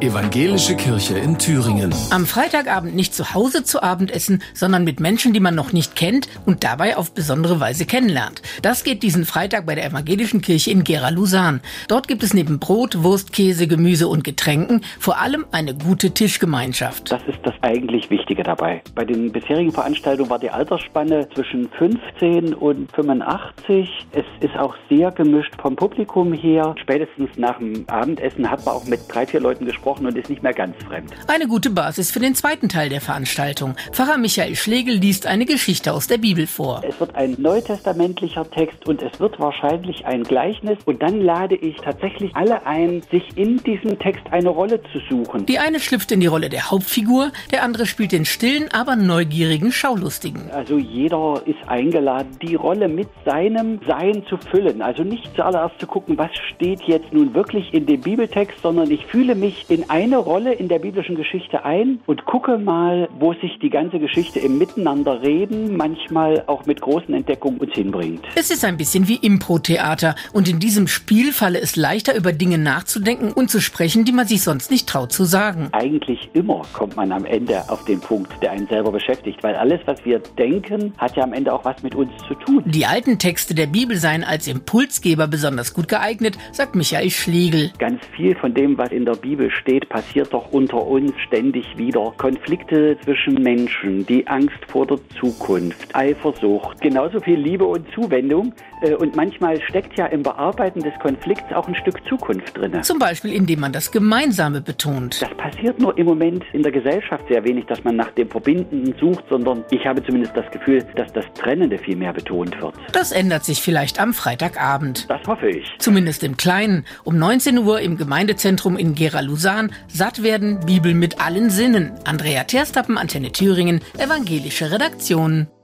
Evangelische Kirche in Thüringen. Am Freitagabend nicht zu Hause zu Abendessen, sondern mit Menschen, die man noch nicht kennt und dabei auf besondere Weise kennenlernt. Das geht diesen Freitag bei der Evangelischen Kirche in Gera-Lusan. Dort gibt es neben Brot, Wurst, Käse, Gemüse und Getränken vor allem eine gute Tischgemeinschaft. Das ist das eigentlich Wichtige dabei. Bei den bisherigen Veranstaltungen war die Altersspanne zwischen 15 und 85. Es ist auch sehr gemischt vom Publikum her. Spätestens nach dem Abendessen hat man auch mit 3-4 Leuten gesprochen und ist nicht mehr ganz fremd. Eine gute Basis für den zweiten Teil der Veranstaltung. Pfarrer Michael Schlegel liest eine Geschichte aus der Bibel vor. Es wird ein neutestamentlicher Text und es wird wahrscheinlich ein Gleichnis. Und dann lade ich tatsächlich alle ein, sich in diesem Text eine Rolle zu suchen. Die eine schlüpft in die Rolle der Hauptfigur, der andere spielt den stillen, aber neugierigen Schaulustigen. Also jeder ist eingeladen, die Rolle mit seinem Sein zu füllen. Also nicht zuallererst zu gucken, was steht jetzt nun wirklich in dem Bibeltext, sondern ich fühle mich in eine Rolle in der biblischen Geschichte ein und gucke mal, wo sich die ganze Geschichte im Miteinanderreden manchmal auch mit großen Entdeckungen uns hinbringt. Es ist ein bisschen wie Impro-Theater und in diesem Spiel falle es leichter, über Dinge nachzudenken und zu sprechen, die man sich sonst nicht traut zu sagen. Eigentlich immer kommt man am Ende auf den Punkt, der einen selber beschäftigt, weil alles, was wir denken, hat ja am Ende auch was mit uns zu tun. Die alten Texte der Bibel seien als Impulsgeber besonders gut geeignet, sagt Michael Schlegel. Ganz viel von dem, was in der Bibel steht, passiert doch unter uns ständig wieder. Konflikte zwischen Menschen, die Angst vor der Zukunft, Eifersucht, genauso viel Liebe und Zuwendung. Und manchmal steckt ja im Bearbeiten des Konflikts auch ein Stück Zukunft drin. Zum Beispiel, indem man das Gemeinsame betont. Das passiert nur im Moment in der Gesellschaft sehr wenig, dass man nach dem Verbindenden sucht, sondern ich habe zumindest das Gefühl, dass das Trennende viel mehr betont wird. Das ändert sich vielleicht am Freitagabend. Das hoffe ich. Zumindest im Kleinen. Um 19 Uhr im Gemeindezentrum in Gera-Lusan. Satt werden, Bibel mit allen Sinnen. Andrea Terstappen, Antenne Thüringen, Evangelische Redaktion.